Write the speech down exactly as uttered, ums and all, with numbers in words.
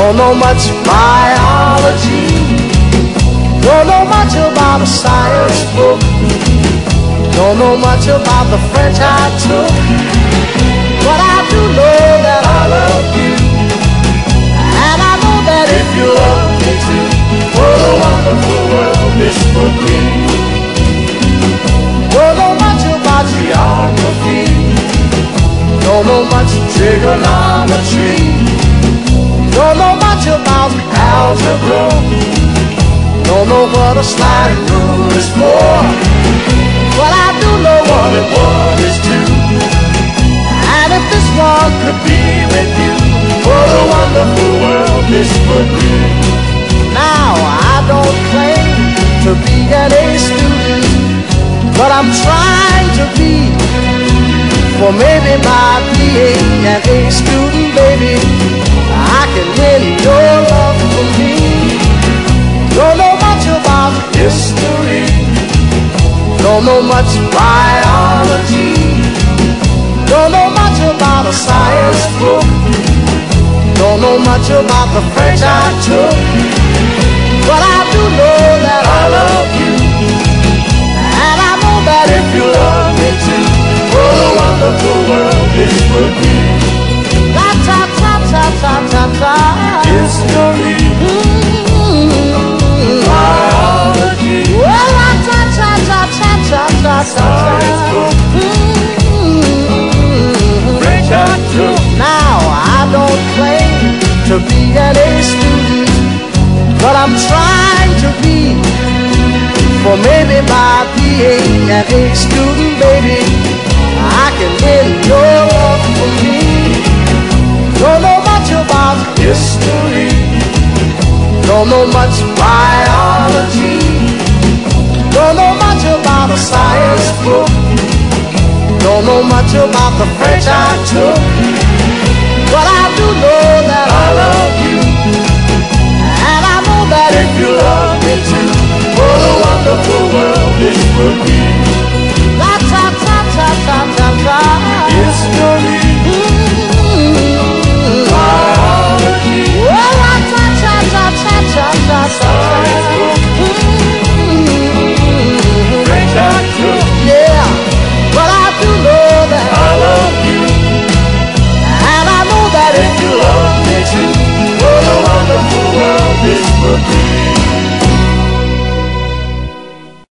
Don't know much biology. Don't know much about a science book. Don't know much about the French I took. But I do know that I love you. And I know that if you love me too, what a wonderful world this would be. Don't know much about geography. Don't know much trigonometry. Don't know much about algebra. Don't know what a sliding rule is for. But I do know one and one is two. And if this one could be with you, what a wonderful world this would be. Now I don't claim to be an A student, but I'm trying to be. For maybe by being an A student, baby, I can win your love for me. Don't know much about history. Don't know much biology. Don't know much about a science book. Don't know much about the French I took. But I do know that I love you. And I know that if you love me too, what a wonderful world this would be. La ta ta ta ta ta ta. History. Mm-hmm. Biology. Well, la ta ta ta ta ta ta ta. Science book. Mm-hmm. French I took. Now I don't claim to be an A student, but I'm trying to be. For maybe by being an A student, baby, I can win your love for me. Don't know much about history. Don't know much biology. Don't know much about a science book. Don't know much about the French I took. But I do know that I love you. And I know that if you love me too, what a wonderful world this would be.